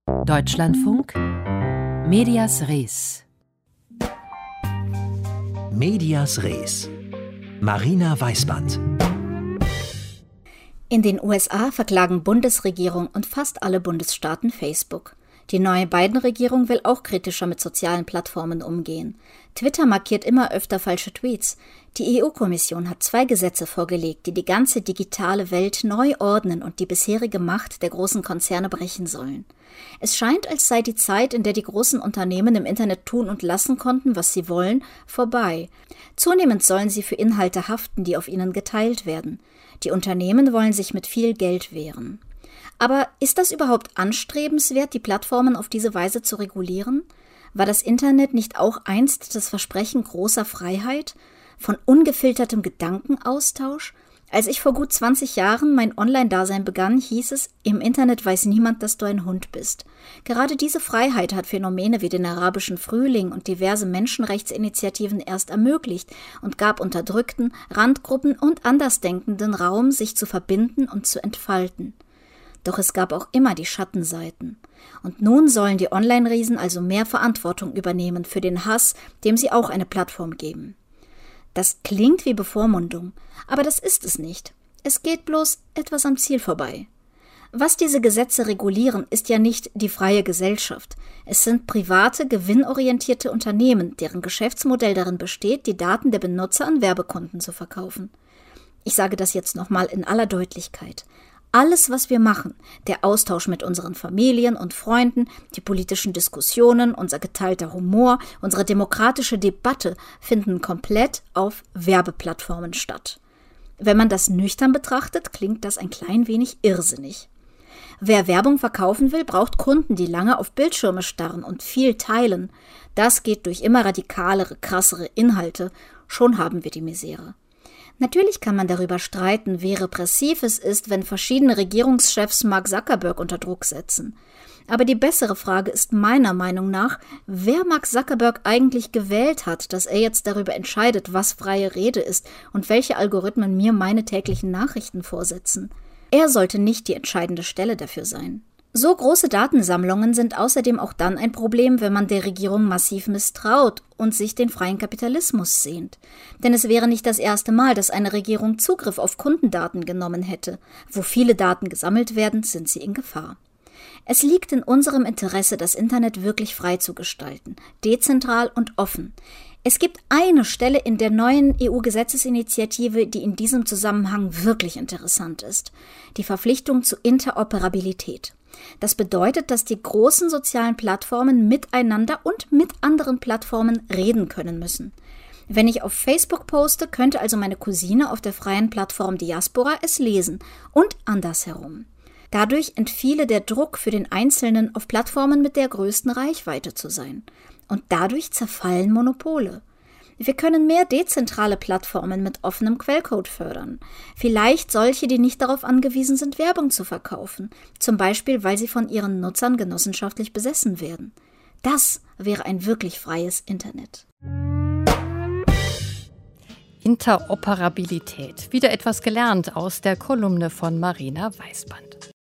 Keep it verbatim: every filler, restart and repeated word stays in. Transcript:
Deutschlandfunk Medias Res. Medias Res. Marina Weißband. In den U S A verklagen Bundesregierung und fast alle Bundesstaaten Facebook. Die neue Biden-Regierung will auch kritischer mit sozialen Plattformen umgehen. Twitter markiert immer öfter falsche Tweets. Die E U-Kommission hat zwei Gesetze vorgelegt, die die ganze digitale Welt neu ordnen und die bisherige Macht der großen Konzerne brechen sollen. Es scheint, als sei die Zeit, in der die großen Unternehmen im Internet tun und lassen konnten, was sie wollen, vorbei. Zunehmend sollen sie für Inhalte haften, die auf ihnen geteilt werden. Die Unternehmen wollen sich mit viel Geld wehren. Aber ist das überhaupt anstrebenswert, die Plattformen auf diese Weise zu regulieren? War das Internet nicht auch einst das Versprechen großer Freiheit, von ungefiltertem Gedankenaustausch? Als ich vor gut zwanzig Jahren mein Online-Dasein begann, hieß es, im Internet weiß niemand, dass du ein Hund bist. Gerade diese Freiheit hat Phänomene wie den arabischen Frühling und diverse Menschenrechtsinitiativen erst ermöglicht und gab Unterdrückten, Randgruppen und Andersdenkenden Raum, sich zu verbinden und zu entfalten. Doch es gab auch immer die Schattenseiten. Und nun sollen die Online-Riesen also mehr Verantwortung übernehmen für den Hass, dem sie auch eine Plattform geben. Das klingt wie Bevormundung, aber das ist es nicht. Es geht bloß etwas am Ziel vorbei. Was diese Gesetze regulieren, ist ja nicht die freie Gesellschaft. Es sind private, gewinnorientierte Unternehmen, deren Geschäftsmodell darin besteht, die Daten der Benutzer an Werbekunden zu verkaufen. Ich sage das jetzt nochmal in aller Deutlichkeit. Alles, was wir machen, der Austausch mit unseren Familien und Freunden, die politischen Diskussionen, unser geteilter Humor, unsere demokratische Debatte, finden komplett auf Werbeplattformen statt. Wenn man das nüchtern betrachtet, klingt das ein klein wenig irrsinnig. Wer Werbung verkaufen will, braucht Kunden, die lange auf Bildschirme starren und viel teilen. Das geht durch immer radikalere, krassere Inhalte. Schon haben wir die Misere. Natürlich kann man darüber streiten, wie repressiv es ist, wenn verschiedene Regierungschefs Mark Zuckerberg unter Druck setzen. Aber die bessere Frage ist meiner Meinung nach, wer Mark Zuckerberg eigentlich gewählt hat, dass er jetzt darüber entscheidet, was freie Rede ist und welche Algorithmen mir meine täglichen Nachrichten vorsetzen. Er sollte nicht die entscheidende Stelle dafür sein. So große Datensammlungen sind außerdem auch dann ein Problem, wenn man der Regierung massiv misstraut und sich den freien Kapitalismus sehnt. Denn es wäre nicht das erste Mal, dass eine Regierung Zugriff auf Kundendaten genommen hätte. Wo viele Daten gesammelt werden, sind sie in Gefahr. Es liegt in unserem Interesse, das Internet wirklich frei zu gestalten, dezentral und offen. Es gibt eine Stelle in der neuen E U-Gesetzesinitiative, die in diesem Zusammenhang wirklich interessant ist: die Verpflichtung zu Interoperabilität. Das bedeutet, dass die großen sozialen Plattformen miteinander und mit anderen Plattformen reden können müssen. Wenn ich auf Facebook poste, könnte also meine Cousine auf der freien Plattform Diaspora es lesen und andersherum. Dadurch entfiele der Druck für den Einzelnen, auf Plattformen mit der größten Reichweite zu sein. Und dadurch zerfallen Monopole. Wir können mehr dezentrale Plattformen mit offenem Quellcode fördern. Vielleicht solche, die nicht darauf angewiesen sind, Werbung zu verkaufen. Zum Beispiel, weil sie von ihren Nutzern genossenschaftlich besessen werden. Das wäre ein wirklich freies Internet. Interoperabilität. Wieder etwas gelernt aus der Kolumne von Marina Weißband.